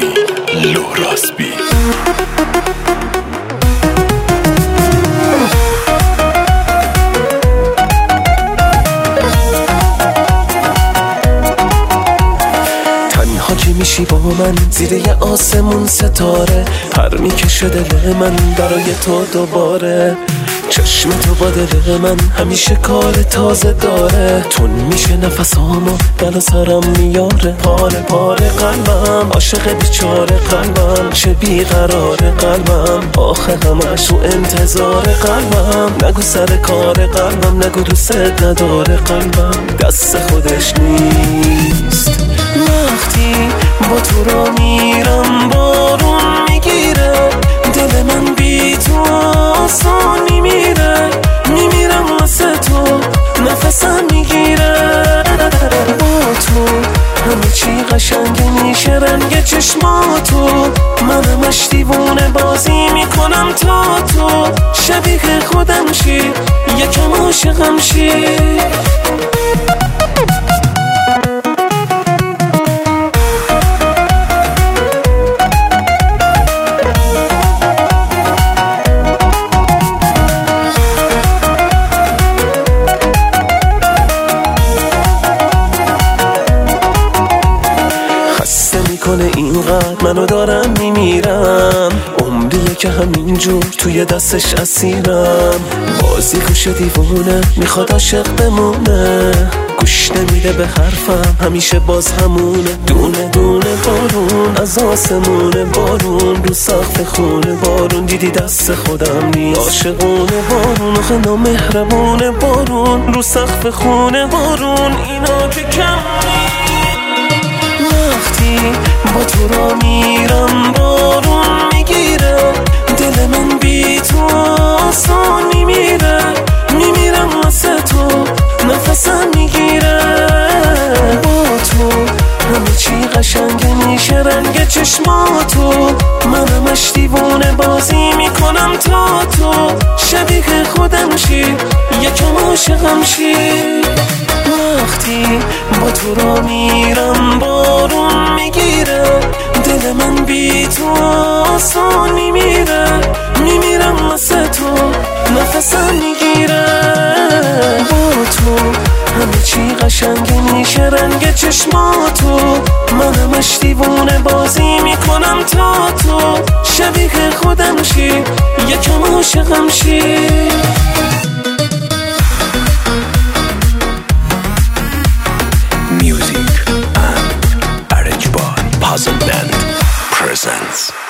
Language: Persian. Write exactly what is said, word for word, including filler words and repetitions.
شنیدی لوراسبی. که میشی با من زیر یه آسمون ستاره، پر میکشه دل من برای تو دوباره. چشم تو با دل من همیشه کار تازه داره، تون میشه نفسامو دل سرم میاره. پاره پاره قلبم عاشق بیچاره قلبم، چه بیقراره قلبم آخه همش تو انتظار قلبم. نگو سر کار قلبم، نگو دوست نداره قلبم، دست خودش نیست. وقتی با تو را میرم بارون میگیره، دل من بی تو آسان میمیره. میمیرم واسه تو نفسم میگیره. با تو همه چی قشنگ میشه، رنگ چشماتو من همش دیوونه بازی میکنم تا تو شبیه خودم شی، یکم عاشقم شی. کنه اینقدر منو دارم میمیرم، عمریه که همینجور توی دستش اسیرم. بازی گوش دیوونه میخواد عاشق بمونه، گوش نمیده به حرفم همیشه باز همونه. دونه دونه بارون از آسمونه، بارون رو سقف خونه، بارون دیدی دست خودم نیست. عاشقونه بارون آخه نامهربونه، بارون رو سقف خونه، بارون اینا که کم نیست. وقتی با تو را میرم بارون میگیره، دل من بی تو آسان میمیره. میمیرم واسه تو نفسم میگیره. با تو همه چی قشنگ میشه، رنگ چشماتو من همش دیوونه بازی میکنم تا تو شبیه خودم شی، یکم عاشقم شی. وقتی با تو را میرم بارون میگیره، دل من بی تو آسان میمیره. میمیرم واسه تو نفسم میگیره. با تو همه چی قشنگ میشه، رنگ چشماتو من همش دیوونه بازی میکنم تا تو شبیه خودم شی، یکم عاشقم شی. Music and arranged by Puzzle Band presents